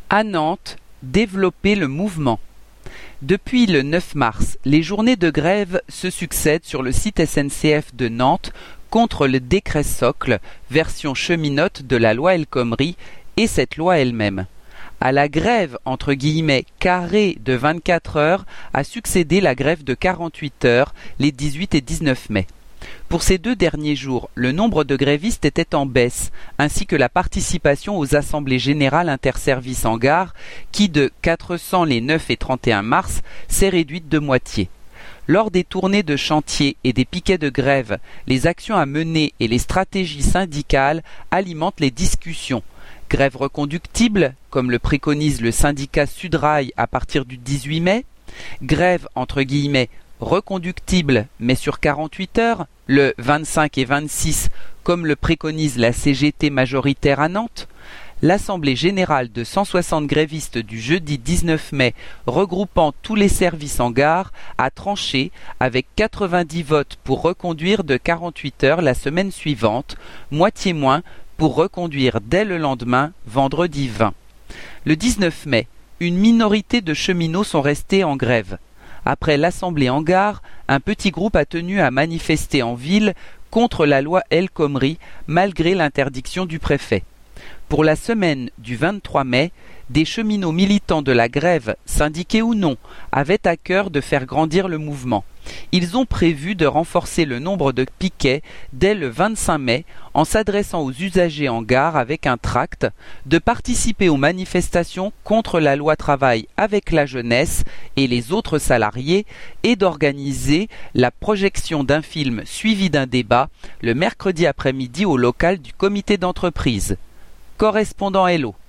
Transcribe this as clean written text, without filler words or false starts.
À Nantes, développer le mouvement. Depuis le 9 mars, les journées de grève se succèdent sur le site SNCF de Nantes contre le décret socle, version cheminote de la loi El Khomri et cette loi elle-même. À la grève entre guillemets carrée de 24 heures a succédé la grève de 48 heures les 18 et 19 mai. Pour ces 2 derniers jours, le nombre de grévistes était en baisse, ainsi que la participation aux assemblées générales interservices en gare, qui de 400 les 9 et 31 mars s'est réduite de moitié. Lors des tournées de chantier et des piquets de grève, les actions à mener et les stratégies syndicales alimentent les discussions. Grève reconductible, comme le préconise le syndicat Sudrail à partir du 18 mai, grève entre guillemets reconductible mais sur 48 heures, le 25 et 26 comme le préconise la CGT majoritaire à Nantes, l'Assemblée générale de 160 grévistes du jeudi 19 mai regroupant tous les services en gare a tranché avec 90 votes pour reconduire de 48 heures la semaine suivante, moitié moins pour reconduire dès le lendemain, vendredi 20. Le 19 mai, une minorité de cheminots sont restés en grève. Après l'assemblée en gare, un petit groupe a tenu à manifester en ville contre la loi El Khomri malgré l'interdiction du préfet. Pour la semaine du 23 mai, des cheminots militants de la grève, syndiqués ou non, avaient à cœur de faire grandir le mouvement. Ils ont prévu de renforcer le nombre de piquets dès le 25 mai en s'adressant aux usagers en gare avec un tract, de participer aux manifestations contre la loi travail avec la jeunesse et les autres salariés et d'organiser la projection d'un film suivi d'un débat le mercredi après-midi au local du comité d'entreprise. Correspondant Hello.